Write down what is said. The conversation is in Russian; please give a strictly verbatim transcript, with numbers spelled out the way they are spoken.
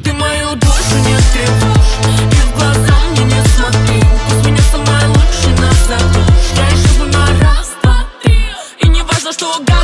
Ты мою душу не тревожь и в глаза мне не смотри. Пусть меня самой лучше назовешь. Я еще жду на раз, два, три. И не важно, что